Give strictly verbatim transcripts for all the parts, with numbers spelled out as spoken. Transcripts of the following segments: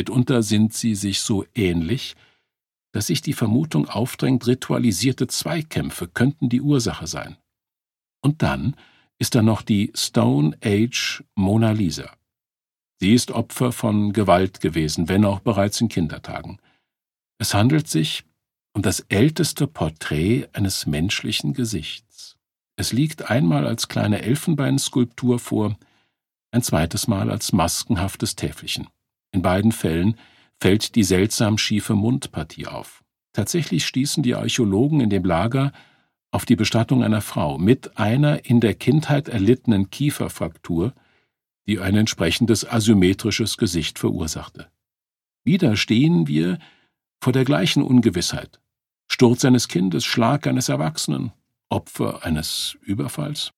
Mitunter sind sie sich so ähnlich, dass sich die Vermutung aufdrängt, ritualisierte Zweikämpfe könnten die Ursache sein. Und dann ist da noch die Stone Age Mona Lisa. Sie ist Opfer von Gewalt gewesen, wenn auch bereits in Kindertagen. Es handelt sich um das älteste Porträt eines menschlichen Gesichts. Es liegt einmal als kleine Elfenbeinskulptur vor, ein zweites Mal als maskenhaftes Täfelchen. In beiden Fällen fällt die seltsam schiefe Mundpartie auf. Tatsächlich stießen die Archäologen in dem Lager auf die Bestattung einer Frau mit einer in der Kindheit erlittenen Kieferfraktur, die ein entsprechendes asymmetrisches Gesicht verursachte. Wieder stehen wir vor der gleichen Ungewissheit. Sturz eines Kindes, Schlag eines Erwachsenen, Opfer eines Überfalls?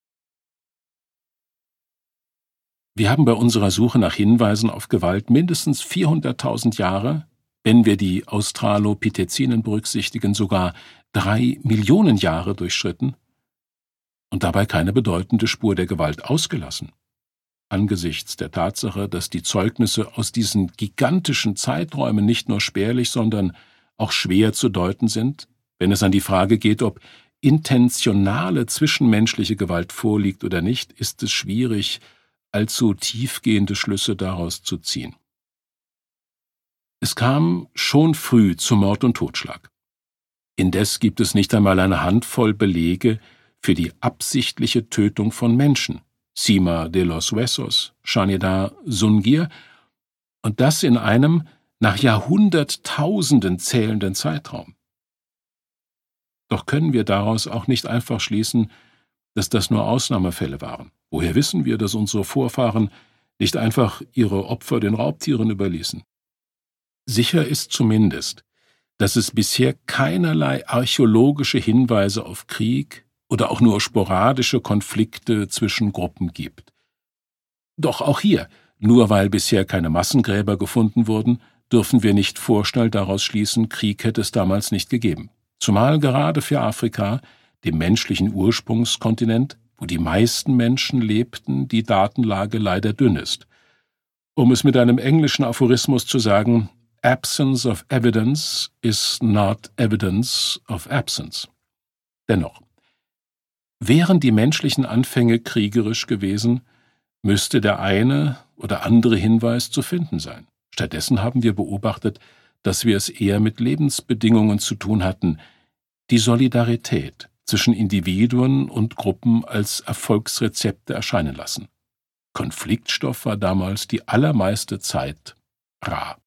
Wir haben bei unserer Suche nach Hinweisen auf Gewalt mindestens vierhunderttausend Jahre, wenn wir die Australopithecinen berücksichtigen, sogar drei Millionen Jahre durchschritten und dabei keine bedeutende Spur der Gewalt ausgelassen. Angesichts der Tatsache, dass die Zeugnisse aus diesen gigantischen Zeiträumen nicht nur spärlich, sondern auch schwer zu deuten sind, wenn es an die Frage geht, ob intentionale zwischenmenschliche Gewalt vorliegt oder nicht, ist es schwierig, allzu tiefgehende Schlüsse daraus zu ziehen. Es kam schon früh zu Mord und Totschlag. Indes gibt es nicht einmal eine Handvoll Belege für die absichtliche Tötung von Menschen, Cima de los Huesos, Shanida Sungir, und das in einem nach Jahrhunderttausenden zählenden Zeitraum. Doch können wir daraus auch nicht einfach schließen, dass das nur Ausnahmefälle waren. Woher wissen wir, dass unsere Vorfahren nicht einfach ihre Opfer den Raubtieren überließen? Sicher ist zumindest, dass es bisher keinerlei archäologische Hinweise auf Krieg oder auch nur sporadische Konflikte zwischen Gruppen gibt. Doch auch hier, nur weil bisher keine Massengräber gefunden wurden, dürfen wir nicht vorschnell daraus schließen, Krieg hätte es damals nicht gegeben. Zumal gerade für Afrika, dem menschlichen Ursprungskontinent, wo die meisten Menschen lebten, die Datenlage leider dünn ist. Um es mit einem englischen Aphorismus zu sagen, Absence of evidence is not evidence of absence. Dennoch, wären die menschlichen Anfänge kriegerisch gewesen, müsste der eine oder andere Hinweis zu finden sein. Stattdessen haben wir beobachtet, dass wir es eher mit Lebensbedingungen zu tun hatten, die Solidarität zwischen Individuen und Gruppen als Erfolgsrezepte erscheinen lassen. Konfliktstoff war damals die allermeiste Zeit rar.